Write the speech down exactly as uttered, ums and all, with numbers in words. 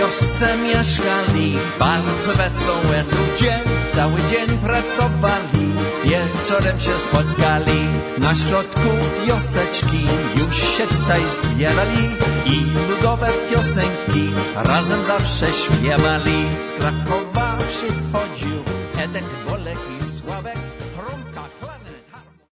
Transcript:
wiosce mieszkali, bardzo wesołe ludzie, cały dzień pracowali, wieczorem się spotkali, na środku wioseczki już się tutaj zbierali i ludowe piosenki razem zawsze śpiewali. Z Krakowa przychodził Edek, Bolek i Sławek.